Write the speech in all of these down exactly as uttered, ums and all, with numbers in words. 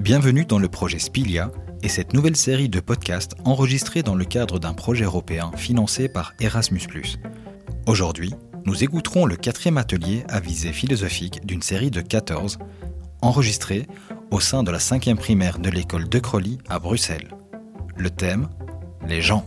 Bienvenue dans le projet Spilia et cette nouvelle série de podcasts enregistrés dans le cadre d'un projet européen financé par Erasmus plus. Aujourd'hui, nous écouterons le quatrième atelier à visée philosophique d'une série de quatorze, enregistrés au sein de la cinquième primaire de l'école de Crolly à Bruxelles. Le thème, les gens.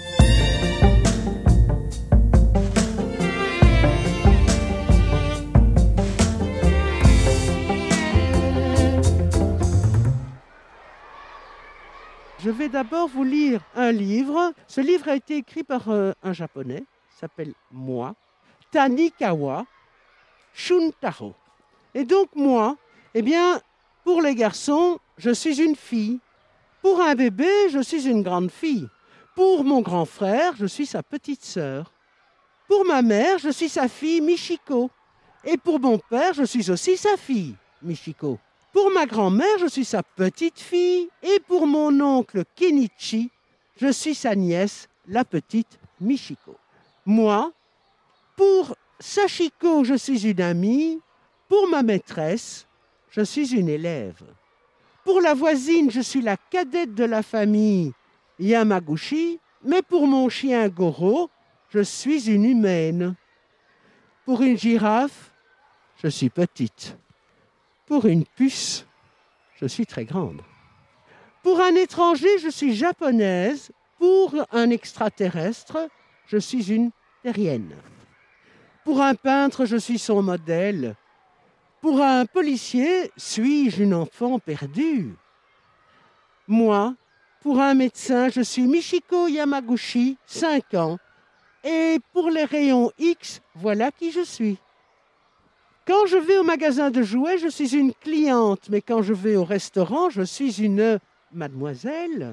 Je vais d'abord vous lire un livre. Ce livre a été écrit par euh, un japonais, il s'appelle Moi, Tanikawa Shuntaro. Et donc moi, eh bien, pour les garçons, je suis une fille. Pour un bébé, je suis une grande fille. Pour mon grand frère, je suis sa petite sœur. Pour ma mère, je suis sa fille Michiko. Et pour mon père, je suis aussi sa fille Michiko. Pour ma grand-mère, je suis sa petite-fille. Et pour mon oncle Kenichi, je suis sa nièce, la petite Michiko. Moi, pour Sachiko, je suis une amie. Pour ma maîtresse, je suis une élève. Pour la voisine, je suis la cadette de la famille Yamaguchi. Mais pour mon chien Goro, je suis une humaine. Pour une girafe, je suis petite. Pour une puce, je suis très grande. Pour un étranger, je suis japonaise. Pour un extraterrestre, je suis une terrienne. Pour un peintre, je suis son modèle. Pour un policier, suis-je une enfant perdue? Moi, pour un médecin, je suis Michiko Yamaguchi, cinq ans. Et pour les rayons X, voilà qui je suis. Quand je vais au magasin de jouets, je suis une cliente, mais quand je vais au restaurant, je suis une mademoiselle.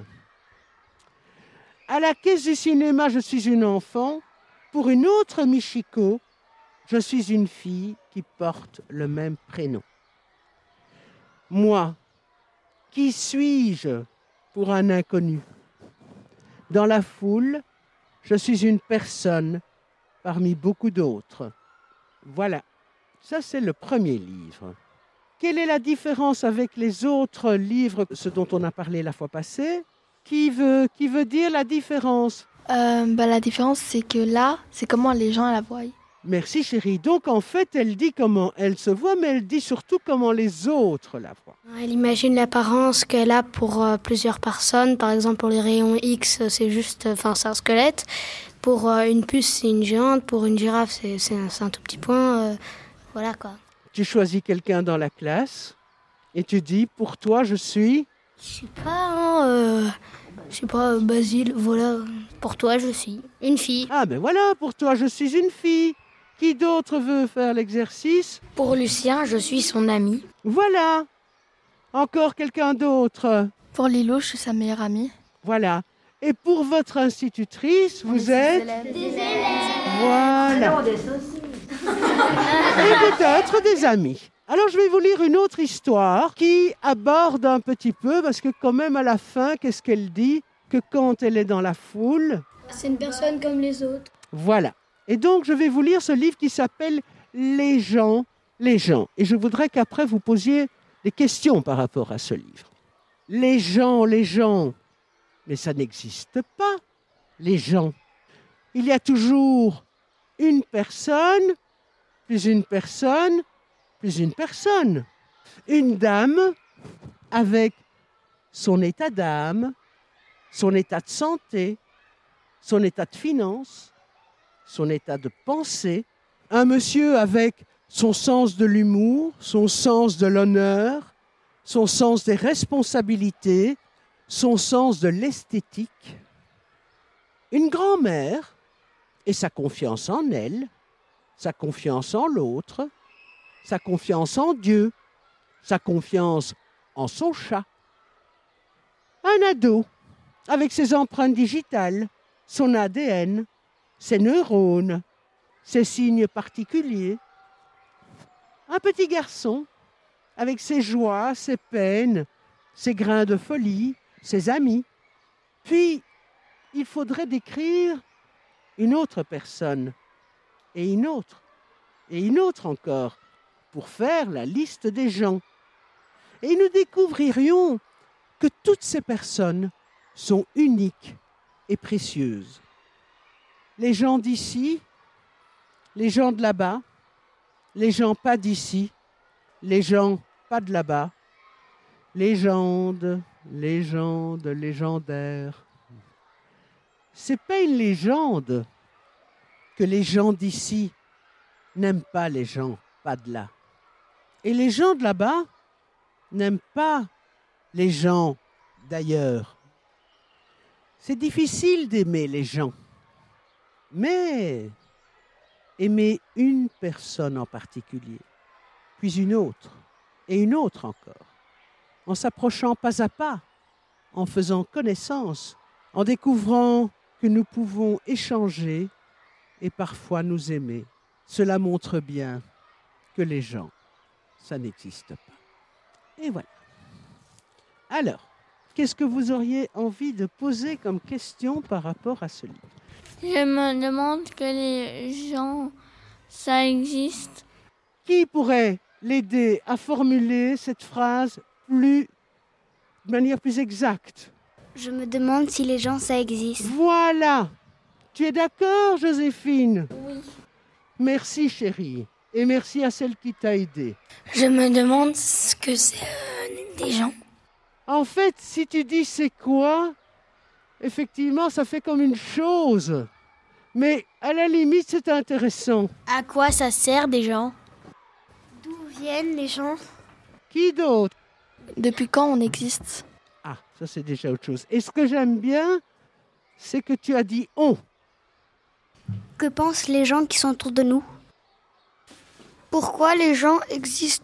À la caisse du cinéma, je suis une enfant. Pour une autre Michiko, je suis une fille qui porte le même prénom. Moi, qui suis-je pour un inconnu? Dans la foule, je suis une personne parmi beaucoup d'autres. Voilà. Ça, c'est le premier livre. Quelle est la différence avec les autres livres, ce dont on a parlé la fois passée? Qui veut, qui veut dire la différence? euh, bah, La différence, c'est que là, c'est comment les gens la voient. Merci chérie. Donc en fait, elle dit comment elle se voit, mais elle dit surtout comment les autres la voient. Elle imagine l'apparence qu'elle a pour euh, plusieurs personnes. Par exemple, pour les rayons X, c'est juste, enfin, c'est un squelette. Pour euh, une puce, c'est une géante. Pour une girafe, c'est, c'est, un, c'est un tout petit point. Euh, Voilà quoi. Tu choisis quelqu'un dans la classe et tu dis, pour toi, je suis... Je sais pas, hein, euh, je sais pas, Basile, voilà. Pour toi, je suis une fille. Ah ben voilà, pour toi, je suis une fille. Qui d'autre veut faire l'exercice? Pour Lucien, je suis son ami. Voilà. Encore quelqu'un d'autre? Pour Lilo, je suis sa meilleure amie. Voilà. Et pour votre institutrice, vous êtes... Des élèves. Voilà. Et peut-être des amis. Alors je vais vous lire une autre histoire qui aborde un petit peu, parce que quand même à la fin, qu'est-ce qu'elle dit? Que quand elle est dans la foule... C'est une personne comme les autres. Voilà. Et donc je vais vous lire ce livre qui s'appelle « Les gens, les gens ». Et je voudrais qu'après vous posiez des questions par rapport à ce livre. Les gens, les gens. Mais ça n'existe pas, les gens. Il y a toujours une personne... plus une personne, plus une personne. Une dame avec son état d'âme, son état de santé, son état de finance, son état de pensée. Un monsieur avec son sens de l'humour, son sens de l'honneur, son sens des responsabilités, son sens de l'esthétique. Une grand-mère et sa confiance en elle, sa confiance en l'autre, sa confiance en Dieu, sa confiance en son chat. Un ado, avec ses empreintes digitales, son A D N, ses neurones, ses signes particuliers. Un petit garçon, avec ses joies, ses peines, ses grains de folie, ses amis. Puis, il faudrait décrire une autre personne, et une autre, et une autre encore, pour faire la liste des gens. Et nous découvririons que toutes ces personnes sont uniques et précieuses. Les gens d'ici, les gens de là-bas, les gens pas d'ici, les gens pas de là-bas, légende, légende, légendaire. C'est pas une légende que les gens d'ici n'aiment pas les gens pas de là. Et les gens de là-bas n'aiment pas les gens d'ailleurs. C'est difficile d'aimer les gens, mais aimer une personne en particulier, puis une autre, et une autre encore, en s'approchant pas à pas, en faisant connaissance, en découvrant que nous pouvons échanger et parfois nous aimer. Cela montre bien que les gens, ça n'existe pas. Et voilà. Alors, qu'est-ce que vous auriez envie de poser comme question par rapport à ce livre ? Je me demande que les gens, ça existe. Qui pourrait l'aider à formuler cette phrase plus, de manière plus exacte ? Je me demande si les gens, ça existe. Voilà. Tu es d'accord, Joséphine ? Oui. Merci, chérie. Et merci à celle qui t'a aidé. Je me demande ce que c'est euh, des gens. En fait, si tu dis c'est quoi, effectivement, ça fait comme une chose. Mais à la limite, c'est intéressant. À quoi ça sert des gens ? D'où viennent les gens ? Qui d'autre ? Depuis quand on existe ? Ah, ça c'est déjà autre chose. Et ce que j'aime bien, c'est que tu as dit « on ». Que pensent les gens qui sont autour de nous ? Pourquoi les gens existent-ils ?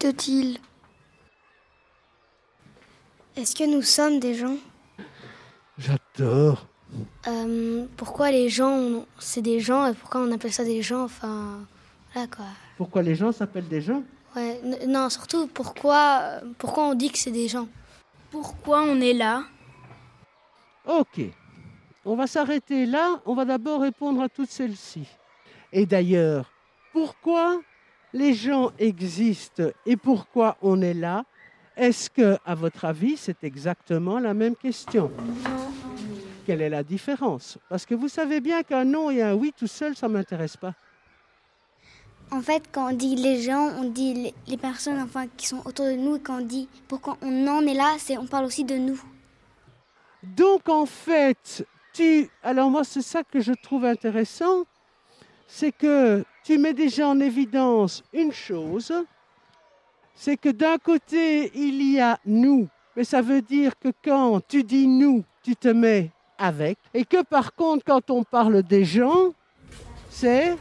Est-ce que nous sommes des gens ? J'adore. Euh, pourquoi les gens, c'est des gens et pourquoi on appelle ça des gens ? Enfin, voilà quoi. Pourquoi les gens s'appellent des gens ? Ouais, n- non, surtout pourquoi, pourquoi on dit que c'est des gens ? Pourquoi on est là ? Ok. On va s'arrêter là. On va d'abord répondre à toutes celles-ci. Et d'ailleurs, pourquoi les gens existent et pourquoi on est là ? Est-ce que, à votre avis, c'est exactement la même question ? Non. Quelle est la différence ? Parce que vous savez bien qu'un non et un oui tout seul, ça ne m'intéresse pas. En fait, quand on dit les gens, on dit les, les personnes enfin, qui sont autour de nous. Et quand on dit pourquoi on en est là, c'est, on parle aussi de nous. Donc, en fait, tu... Alors moi, c'est ça que je trouve intéressant, c'est que tu mets déjà en évidence une chose, c'est que d'un côté, il y a nous, mais ça veut dire que quand tu dis nous, tu te mets avec, et que par contre, quand on parle des gens, c'est...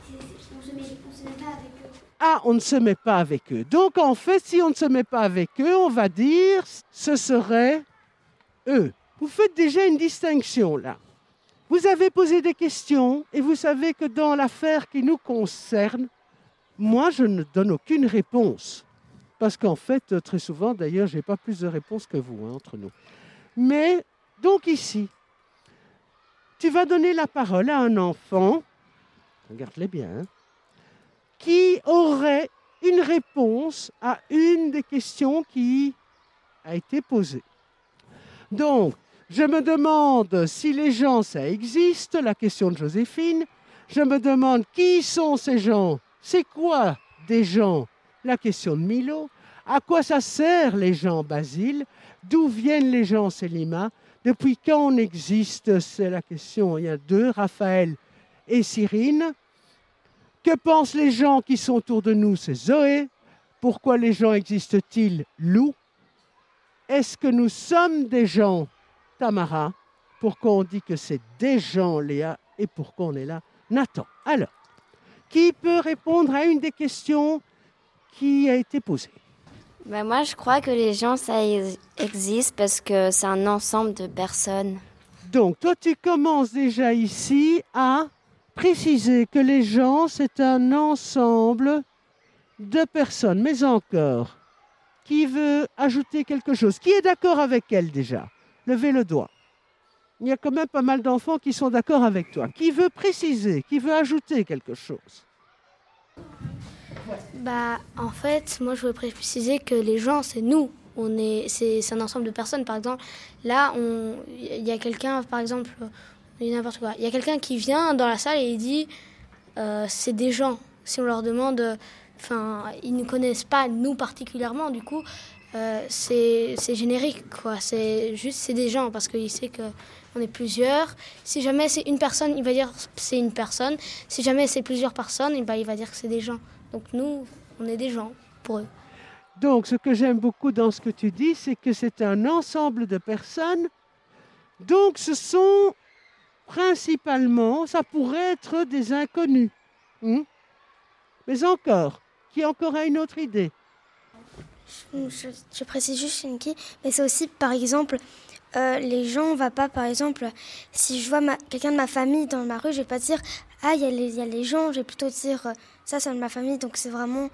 Ah, on ne se met pas avec eux. Donc, en fait, si on ne se met pas avec eux, on va dire ce serait eux. Vous faites déjà une distinction là. Vous avez posé des questions et vous savez que dans l'affaire qui nous concerne, moi, je ne donne aucune réponse. Parce qu'en fait, très souvent, d'ailleurs, je n'ai pas plus de réponses que vous, hein, entre nous. Mais, donc ici, tu vas donner la parole à un enfant, regarde-les bien, hein, qui aurait une réponse à une des questions qui a été posée. Donc, je me demande si les gens, ça existe, la question de Joséphine. Je me demande qui sont ces gens, c'est quoi des gens, la question de Milo. À quoi ça sert les gens, Basile ? D'où viennent les gens, Selima ? Depuis quand on existe ? C'est la question. Il y a deux, Raphaël et Cyrine. Que pensent les gens qui sont autour de nous ? C'est Zoé. Pourquoi les gens existent-ils ? Lou. Est-ce que nous sommes des gens ? Tamara. Pourquoi on dit que c'est des gens, Léa ? Et pourquoi on est là ? Nathan. Alors, qui peut répondre à une des questions qui a été posée ? Ben moi, je crois que les gens, ça ex- existe parce que c'est un ensemble de personnes. Donc, toi, tu commences déjà ici à préciser que les gens, c'est un ensemble de personnes. Mais encore, qui veut ajouter quelque chose ? Qui est d'accord avec elle déjà ? Levez le doigt. Il y a quand même pas mal d'enfants qui sont d'accord avec toi. Qui veut préciser ? Qui veut ajouter quelque chose ? Bah, en fait, moi, je veux préciser que les gens, c'est nous. on est, c'est, c'est un ensemble de personnes. Par exemple, là, il y a quelqu'un, par exemple, n'importe quoi. Il y a quelqu'un qui vient dans la salle et il dit euh, c'est des gens. Si on leur demande, enfin, ils ne connaissent pas nous particulièrement, du coup, euh, c'est, c'est générique, quoi. C'est juste, c'est des gens parce qu'il sait qu'on est plusieurs. Si jamais c'est une personne, il va dire c'est une personne. Si jamais c'est plusieurs personnes, et ben, il va dire que c'est des gens. Donc nous, on est des gens pour eux. Donc, ce que j'aime beaucoup dans ce que tu dis, c'est que c'est un ensemble de personnes. Donc, ce sont principalement, ça pourrait être des inconnus. Hum? Mais encore, qui encore a une autre idée? Je, je, je précise juste, Shinki, mais c'est aussi, par exemple, euh, les gens, on va pas, par exemple, si je vois ma, quelqu'un de ma famille dans ma rue, je vais pas dire « Ah, il y, y a les gens », je vais plutôt dire euh, « Ça, c'est de ma famille », donc c'est vraiment...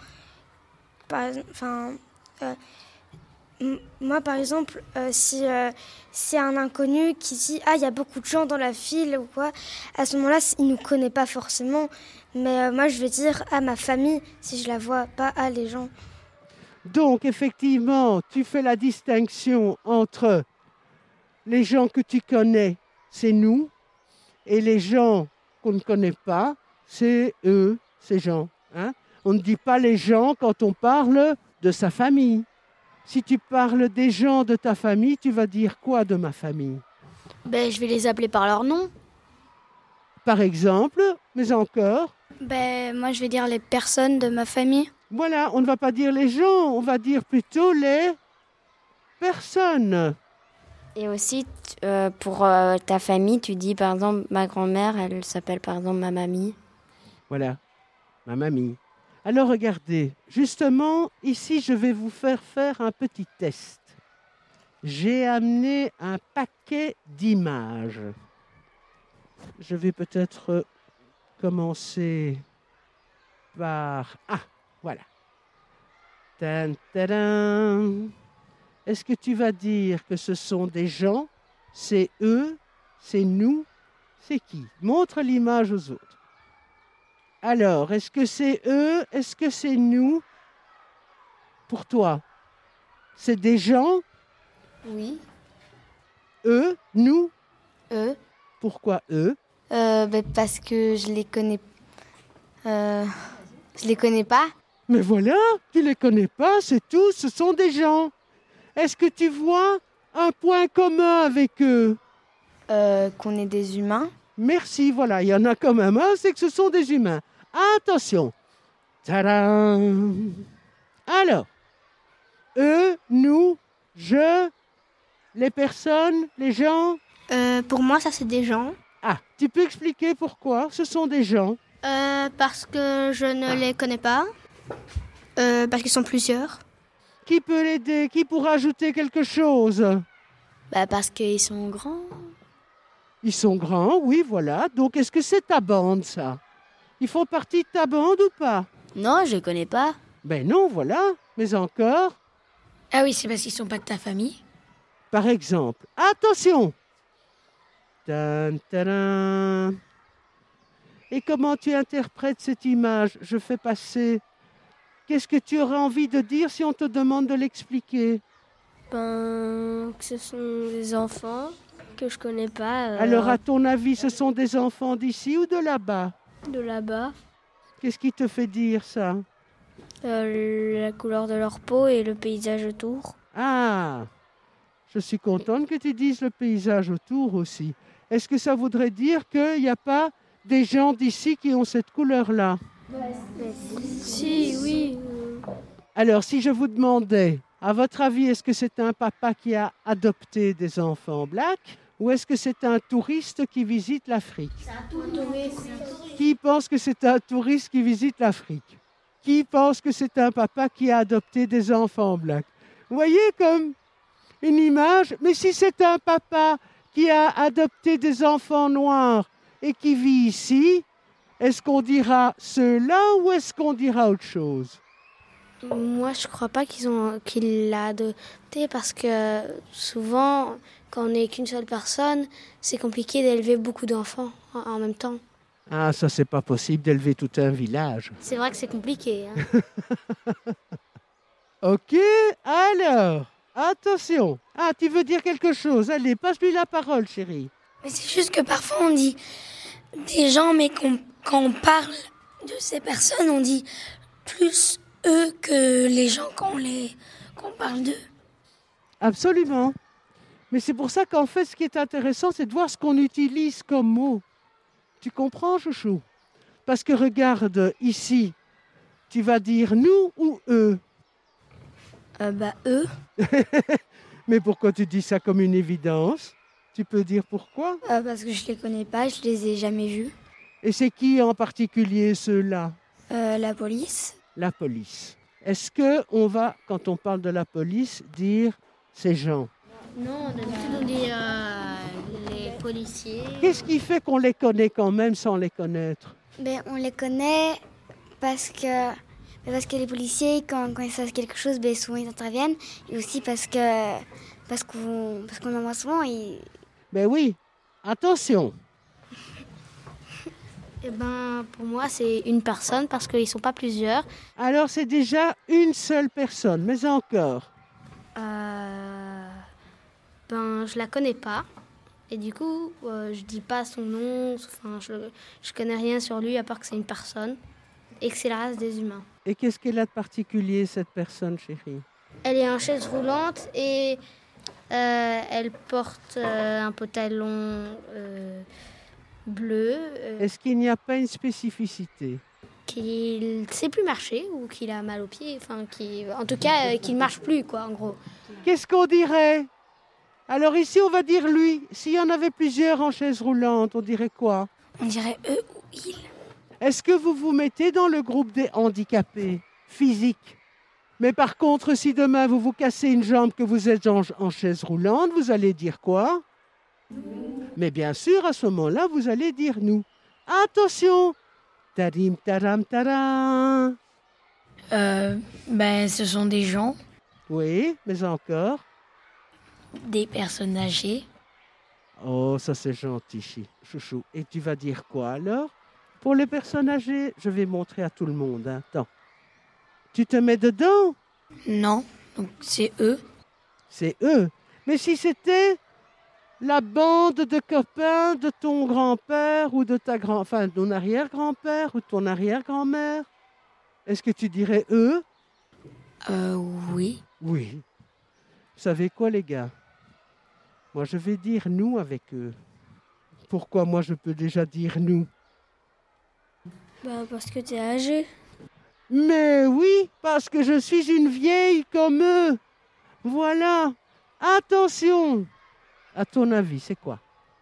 Enfin, euh, m- moi, par exemple, euh, si euh, c'est un inconnu qui dit « Ah, il y a beaucoup de gens dans la ville » ou quoi, à ce moment-là, il nous connaît pas forcément, mais euh, moi, je vais dire « Ah, ma famille », si je la vois, pas « Ah, les gens ». Donc, effectivement, tu fais la distinction entre les gens que tu connais, c'est nous, et les gens qu'on ne connaît pas, c'est eux, ces gens. Hein? On ne dit pas les gens quand on parle de sa famille. Si tu parles des gens de ta famille, tu vas dire quoi de ma famille? Ben, je vais les appeler par leur nom. Par exemple, mais encore? Ben, moi, je vais dire les personnes de ma famille. Voilà, on ne va pas dire les gens, on va dire plutôt les personnes. Et aussi, euh, pour euh, ta famille, tu dis par exemple, ma grand-mère, elle s'appelle par exemple ma mamie. Voilà, ma mamie. Alors regardez, justement, ici, je vais vous faire faire un petit test. J'ai amené un paquet d'images. Je vais peut-être commencer par... Ah, voilà. Tan, tadam. Est-ce que tu vas dire que ce sont des gens? C'est eux? C'est nous? C'est qui? Montre l'image aux autres. Alors, est-ce que c'est eux? Est-ce que c'est nous? Pour toi, c'est des gens? Oui. Eux? Nous? Eux. Pourquoi eux? euh, ben, Parce que je les connais... Euh, je les connais pas. Mais voilà, tu les connais pas, c'est tout, ce sont des gens. Est-ce que tu vois un point commun avec eux? Euh, qu'on est des humains. Merci, voilà, il y en a quand même un, c'est que ce sont des humains. Attention. Tadam! Alors, eux, nous, je, les personnes, les gens. Euh, pour moi, ça, c'est des gens. Ah, tu peux expliquer pourquoi ce sont des gens? Euh, parce que je ne les connais pas. Euh, parce qu'ils sont plusieurs. Qui peut l'aider? Qui pourra ajouter quelque chose? Bah, parce qu'ils sont grands. Ils sont grands, oui, voilà. Donc, est-ce que c'est ta bande, ça? Ils font partie de ta bande ou pas? Non, je les connais pas. Ben non, voilà. Mais encore? Ah oui, c'est parce qu'ils sont pas de ta famille. Par exemple, attention! Tan, tadam. Et comment tu interprètes cette image? Je fais passer... Qu'est-ce que tu aurais envie de dire si on te demande de l'expliquer? Ben, que ce sont des enfants que je connais pas. Euh, Alors, à ton avis, ce sont des enfants d'ici ou de là-bas? De là-bas. Qu'est-ce qui te fait dire ça? Euh, la couleur de leur peau et le paysage autour. Ah! Je suis contente que tu dises le paysage autour aussi. Est-ce que ça voudrait dire qu'il n'y a pas des gens d'ici qui ont cette couleur-là? Si, oui. Alors, si je vous demandais, à votre avis, est-ce que c'est un papa qui a adopté des enfants blacks ou est-ce que c'est un touriste qui visite l'Afrique? C'est un touriste. Qui pense que c'est un touriste qui visite l'Afrique? Qui pense que c'est un papa qui a adopté des enfants blacks? Vous voyez comme une image? Mais si c'est un papa qui a adopté des enfants noirs et qui vit ici, est-ce qu'on dira ceux-là ou est-ce qu'on dira autre chose? Moi, je crois pas qu'ils ont qu'il l'a adopté parce que souvent, quand on n'est qu'une seule personne, c'est compliqué d'élever beaucoup d'enfants en, en même temps. Ah, ça, c'est pas possible d'élever tout un village. C'est vrai que c'est compliqué. Hein. Ok, alors, Attention. Ah, tu veux dire quelque chose? Allez, passe-lui la parole, chérie. Mais c'est juste que parfois on dit des gens, mais qu'on, quand on parle de ces personnes, on dit plus eux que les gens quand on, les, quand on parle d'eux. Absolument. Mais c'est pour ça qu'en fait, ce qui est intéressant, c'est de voir ce qu'on utilise comme mot. Tu comprends, chouchou? Parce que regarde, ici, tu vas dire nous ou eux? Euh, bah, eux. Mais pourquoi tu dis ça comme une évidence? Tu peux dire pourquoi? Euh, parce que je les connais pas, je les ai jamais vus. Et c'est qui en particulier ceux-là? Euh, la police. La police. Est-ce qu'on va, quand on parle de la police, dire ces gens? Non, d'habitude on dit euh, les policiers. Qu'est-ce qui fait qu'on les connaît quand même sans les connaître? Ben, on les connaît parce que, parce que les policiers, quand, quand ils savent quelque chose, ben, souvent ils interviennent. Et aussi parce que parce qu'on, parce qu'on en voit souvent. Ils... Ben oui, attention. Eh ben, pour moi, c'est une personne parce qu'ils ne sont pas plusieurs. Alors c'est déjà une seule personne, mais encore. Euh, ben, je la connais pas. Et du coup, euh, je dis pas son nom. Enfin, je, je connais rien sur lui à part que c'est une personne et que c'est la race des humains. Et qu'est-ce qu'elle a de particulier, cette personne, chérie? Elle est en chaise roulante et euh, elle porte euh, un pantalon euh, bleu. Euh, Est-ce qu'il n'y a pas une spécificité? Qu'il ne sait plus marcher ou qu'il a mal aux pieds. Enfin, qu'il, en tout cas, euh, qu'il ne marche plus, quoi, en gros. Qu'est-ce qu'on dirait? Alors ici, on va dire lui. S'il y en avait plusieurs en chaise roulante, on dirait quoi? On dirait eux ou ils. Est-ce que vous vous mettez dans le groupe des handicapés physiques? Mais par contre, si demain vous vous cassez une jambe, que vous êtes en, en chaise roulante, vous allez dire quoi? Mais bien sûr, à ce moment-là, vous allez dire nous. Attention! Tarim, taram, taram. Euh, ben, ce sont des gens, Oui, mais encore. des personnes âgées. Oh, ça c'est gentil, chi- chouchou. Et tu vas dire quoi alors? Pour les personnes âgées, je vais montrer à tout le monde. Hein. Attends. Tu te mets dedans? Non, donc c'est eux. C'est eux. Mais si c'était la bande de copains de ton grand-père ou de ta grand, enfin, de ton arrière-grand-père ou de ton arrière-grand-mère, est-ce que tu dirais eux? Euh, oui. Oui. Vous savez quoi, les gars? Moi, je vais dire nous avec eux. Pourquoi moi, je peux déjà dire nous? Bah, parce que t'es âgé. Mais oui, parce que je suis une vieille comme eux. Voilà. Attention. À ton avis, c'est quoi?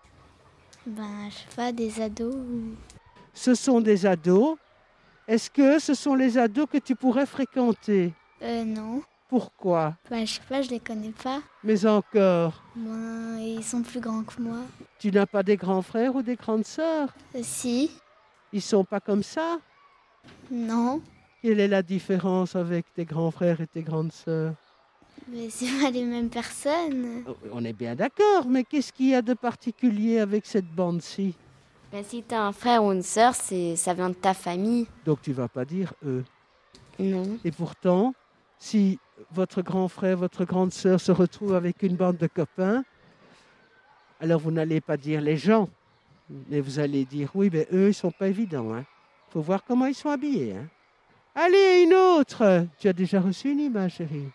Ben, je sais pas, des ados. ou- Ce sont des ados. Est-ce que ce sont les ados que tu pourrais fréquenter? Euh, non. Pourquoi? Ben, je sais pas, je les connais pas. Mais encore, Ben, ils sont plus grands que moi. tu n'as pas des grands frères ou des grandes sœurs? Euh, si. Ils sont pas comme ça? Non. Quelle est la différence avec tes grands frères et tes grandes sœurs? Mais c'est pas les mêmes personnes. Oh, on est bien d'accord, mais qu'est-ce qu'il y a de particulier avec cette bande-ci? Ben, si tu as un frère ou une sœur, c'est, ça vient de ta famille. Donc tu vas pas dire eux. Non. Et pourtant, si votre grand frère, votre grande sœur se retrouvent avec une bande de copains, alors vous n'allez pas dire les gens, mais vous allez dire oui, mais eux, ils sont pas évidents. Il faut voir comment ils sont habillés. Hein. Allez, une autre. Tu as déjà reçu une image, chérie?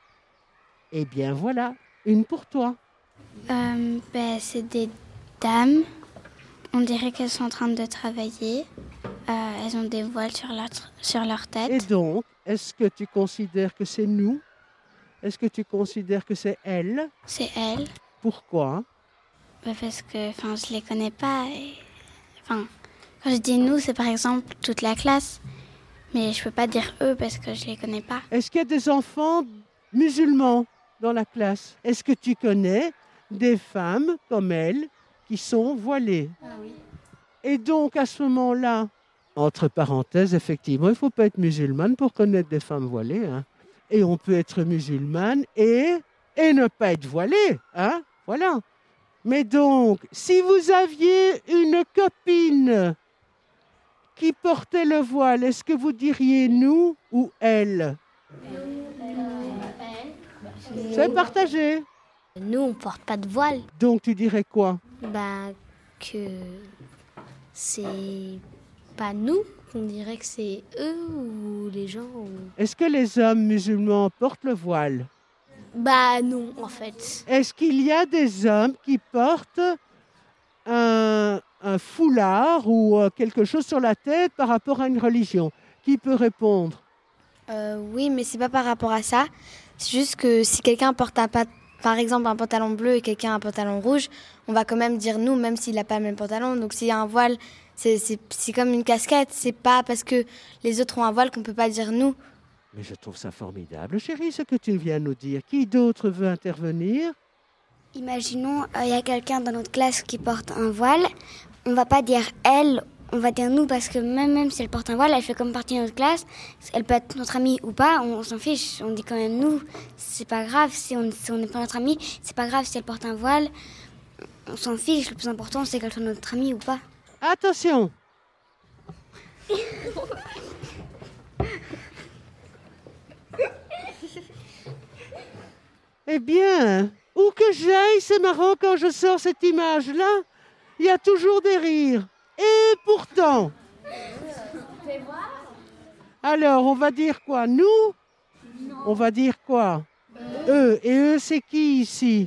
Eh bien voilà, une pour toi. Euh, ben, c'est des dames. On dirait qu'elles sont en train de travailler. Euh, elles ont des voiles sur leur, tr- sur leur tête. Et donc, est-ce que tu considères que c'est nous? Est-ce que tu considères que c'est elles? C'est elles. Pourquoi? Ben, parce que enfin, je les connais pas. Et... Enfin, quand je dis nous, c'est par exemple toute la classe. Mais je peux pas dire eux parce que je les connais pas. Est-ce qu'il y a des enfants musulmans dans la classe? Est-ce que tu connais des femmes comme elles qui sont voilées? Ah oui. Et donc, à ce moment-là, entre parenthèses, effectivement, il ne faut pas être musulmane pour connaître des femmes voilées. Hein. Et on peut être musulmane et, et ne pas être voilée. Hein. Voilà. Mais donc, si vous aviez une copine qui portait le voile, est-ce que vous diriez nous ou elle? C'est partagé. Nous, on porte pas de voile. Donc tu dirais quoi? Bah, que c'est pas nous, on dirait que c'est eux ou les gens. Ou... Est-ce que les hommes musulmans portent le voile? Bah non, en fait. Est-ce qu'il y a des hommes qui portent un, un foulard ou quelque chose sur la tête par rapport à une religion? Qui peut répondre? euh, Oui, mais c'est pas par rapport à ça. C'est juste que si quelqu'un porte un pat- par exemple un pantalon bleu et quelqu'un un pantalon rouge, on va quand même dire nous, même s'il n'a pas le même pantalon. Donc s'il y a un voile, c'est, c'est, c'est comme une casquette. C'est pas parce que les autres ont un voile qu'on peut pas dire nous. Mais je trouve ça formidable, chérie, ce que tu viens nous dire. Qui d'autre veut intervenir? Imaginons, il euh, y a quelqu'un dans notre classe qui porte un voile. On va pas dire elle, on va dire nous, parce que même, même si elle porte un voile, elle fait comme partie de notre classe. Elle peut être notre amie ou pas, on, on s'en fiche. On dit quand même nous. C'est pas grave si on si on n'est pas notre amie. C'est pas grave si elle porte un voile. On s'en fiche. Le plus important, c'est qu'elle soit notre amie ou pas. Attention! Eh bien, où que j'aille, c'est marrant quand je sors cette image-là, il y a toujours des rires. Et pourtant... Alors, on va dire quoi? Nous? On va dire quoi? Eux. Et eux, c'est qui ici?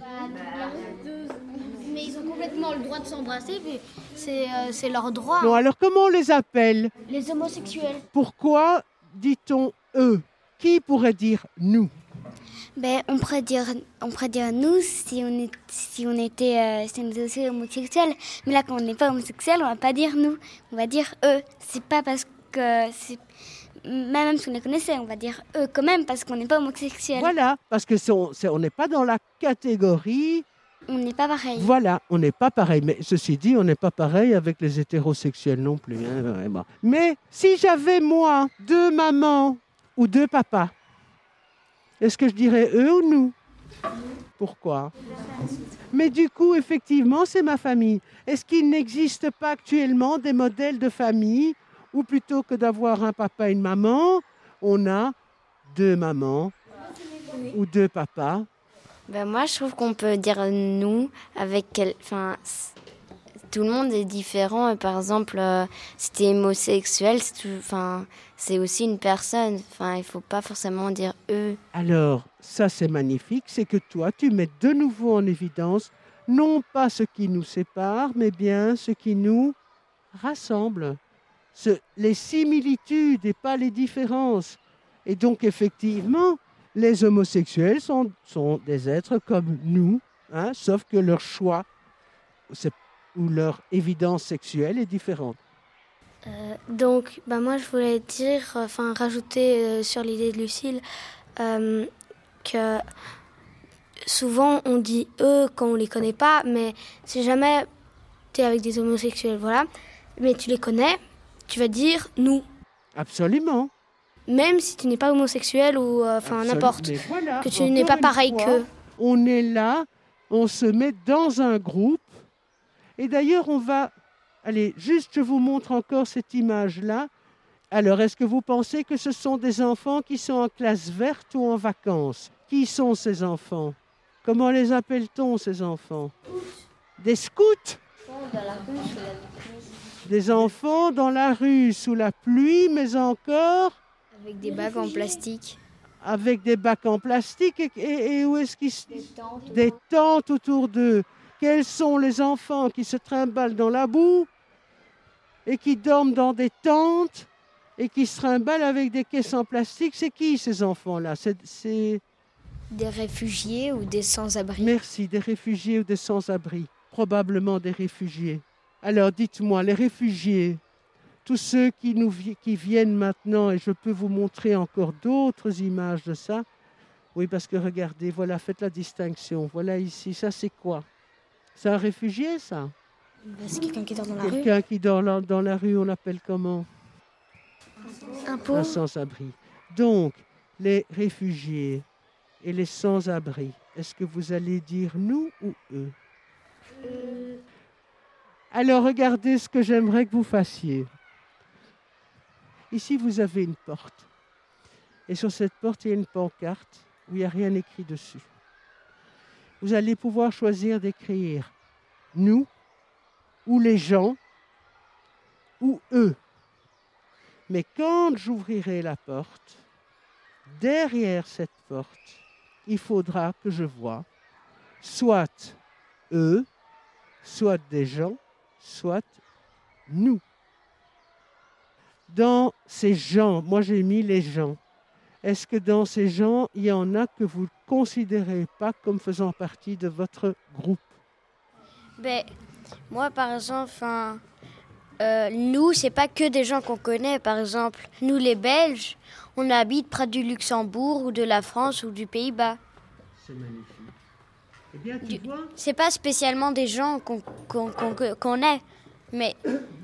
Mais ils ont complètement le droit de s'embrasser, mais c'est, euh, c'est leur droit. Non, alors comment on les appelle? Les homosexuels. Pourquoi dit-on eux? Qui pourrait dire nous? Ben, on pourrait dire, on pourrait dire nous si on, est, si on était, euh, si on était aussi homosexuels. Mais là, quand on n'est pas homosexuel, on va pas dire nous. On va dire eux. C'est pas parce que... C'est, même si on les connaissait, on va dire eux quand même parce qu'on n'est pas homosexuel. Voilà, parce que c'est, on c'est, on n'est pas dans la catégorie... On n'est pas pareil. Voilà, on n'est pas pareil. Mais ceci dit, on n'est pas pareil avec les hétérosexuels non plus. Hein, vraiment. Mais si j'avais, moi, deux mamans ou deux papas, est-ce que je dirais eux ou nous? Pourquoi? Mais du coup, effectivement, c'est ma famille. Est-ce qu'il n'existe pas actuellement des modèles de famille où plutôt que d'avoir un papa et une maman, on a deux mamans ou deux papas? Ben moi, je trouve qu'on peut dire nous avec quel... enfin, tout le monde est différent. Et par exemple, euh, si tu es homosexuel, c'est, tout... enfin, c'est aussi une personne. Enfin, il ne faut pas forcément dire eux. Alors, ça c'est magnifique, c'est que toi, tu mets de nouveau en évidence non pas ce qui nous sépare, mais bien ce qui nous rassemble. Ce... les similitudes et pas les différences. Et donc, effectivement, les homosexuels sont, sont des êtres comme nous, hein, sauf que leur choix c'est, ou leur évidence sexuelle est différente. Euh, donc, bah moi, je voulais dire, enfin, rajouter euh, sur l'idée de Lucille, euh, que souvent on dit eux quand on les connaît pas, mais si jamais tu es avec des homosexuels, voilà, mais tu les connais, tu vas dire nous. Absolument. Même si tu n'es pas homosexuel ou enfin euh, n'importe, voilà, que tu n'es pas pareil qu'eux. On est là, on se met dans un groupe. Et d'ailleurs, on va... Allez, juste je vous montre encore cette image-là. Alors, est-ce que vous pensez que ce sont des enfants qui sont en classe verte ou en vacances? Qui sont ces enfants? Comment les appelle-t-on, ces enfants? Des scouts? Dans la rue, sous la pluie. Des enfants dans la rue sous la pluie, mais encore... Avec des bacs en plastique. Avec des bacs en plastique. Et, et, et où est-ce qu'ils... Des tentes. Des tentes autour d'eux. Quels sont les enfants qui se trimballent dans la boue et qui dorment dans des tentes et qui se trimballent avec des caisses en plastique? C'est qui ces enfants-là? c'est, c'est... Des réfugiés ou des sans-abri? Merci, des réfugiés ou des sans-abri. Probablement des réfugiés. Alors dites-moi, les réfugiés, tous ceux qui, nous, qui viennent maintenant, et je peux vous montrer encore d'autres images de ça. Oui, parce que regardez, voilà, faites la distinction. Voilà ici, ça c'est quoi? C'est un réfugié, ça? Ben, c'est quelqu'un qui dort dans la quelqu'un rue. Quelqu'un qui dort là, dans la rue, on l'appelle comment? Un pauvre. Un sans-abri. Donc, les réfugiés et les sans-abri, est-ce que vous allez dire nous ou eux? euh... Alors, regardez ce que j'aimerais que vous fassiez. Ici, vous avez une porte. Et sur cette porte, il y a une pancarte où il n'y a rien écrit dessus. vous allez pouvoir choisir d'écrire « nous » ou « les gens » ou « eux ». Mais quand j'ouvrirai la porte, derrière cette porte, il faudra que je voie soit eux, soit des gens, soit nous. Dans ces gens, moi j'ai mis les gens. Est-ce que dans ces gens, il y en a que vous ne considérez pas comme faisant partie de votre groupe? Ben, moi, par exemple, enfin, euh, nous, c'est pas que des gens qu'on connaît. Par exemple, nous, les Belges, on habite près du Luxembourg ou de la France ou du Pays-Bas. C'est magnifique. Eh bien, tu Du, vois, c'est pas spécialement des gens qu'on qu'on, qu'on, qu'on est, mais,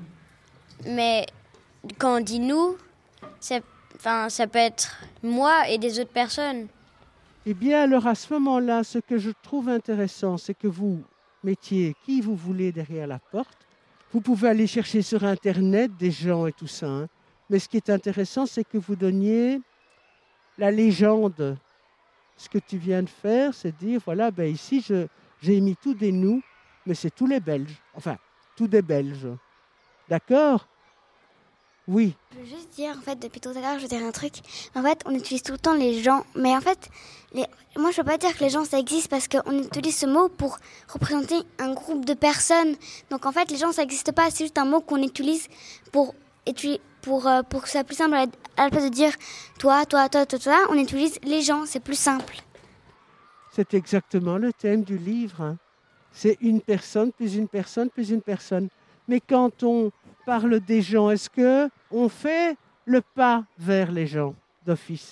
mais quand on dit nous, c'est, enfin, ça peut être moi et des autres personnes. eh bien, alors à ce moment-là, ce que je trouve intéressant, c'est que vous mettiez qui vous voulez derrière la porte. Vous pouvez aller chercher sur Internet des gens et tout ça. Hein. Mais ce qui est intéressant, c'est que vous donniez la légende. Ce que tu viens de faire, c'est dire, voilà, ben ici, je, j'ai mis tous des nous, mais c'est tous les Belges. Enfin, tous des Belges. D'accord? Oui. Je veux juste dire, en fait, depuis tout à l'heure, je veux dire un truc. En fait, on utilise tout le temps les gens, mais en fait, les... moi, je ne peux pas dire que les gens, ça existe parce qu'on utilise ce mot pour représenter un groupe de personnes. Donc, en fait, les gens, ça n'existe pas. C'est juste un mot qu'on utilise pour, pour, euh, pour que ça soit plus simple. À la place de dire toi, toi, toi, toi, toi, on utilise les gens. C'est plus simple. C'est exactement le thème du livre. Hein. C'est une personne, plus une personne, plus une personne. Mais quand on parle des gens, est-ce qu'on fait le pas vers les gens d'office?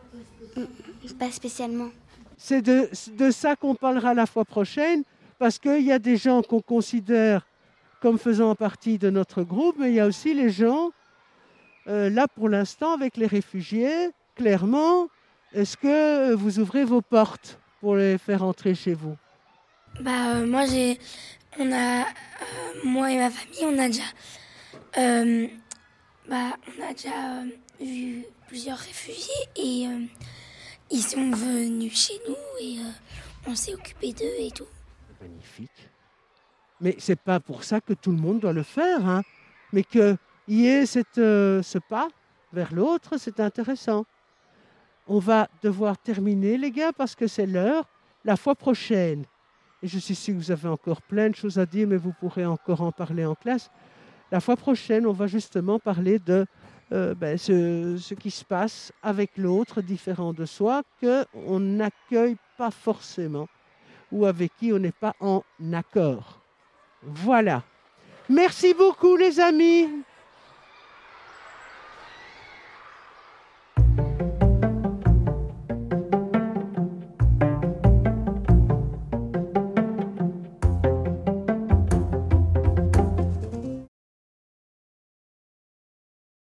Pas spécialement. C'est de, de ça qu'on parlera la fois prochaine, parce qu'il y a des gens qu'on considère comme faisant partie de notre groupe, mais il y a aussi les gens, euh, là pour l'instant avec les réfugiés, clairement, est-ce que vous ouvrez vos portes pour les faire entrer chez vous? Bah euh, moi j'ai, on a, euh, moi et ma famille, on a déjà, euh, bah on a déjà euh, vu plusieurs réfugiés et euh, ils sont venus chez nous et euh, on s'est occupé d'eux et tout. Magnifique. Mais c'est pas pour ça que tout le monde doit le faire, hein. Mais qu'il y ait cette, euh, ce pas vers l'autre, c'est intéressant. On va devoir terminer, les gars, parce que c'est l'heure. La fois prochaine, et je suis sûr que vous avez encore plein de choses à dire, mais vous pourrez encore en parler en classe. La fois prochaine, on va justement parler de euh, ben, ce, ce qui se passe avec l'autre, différent de soi, qu'on n'accueille pas forcément, ou avec qui on n'est pas en accord. Voilà. Merci beaucoup, les amis.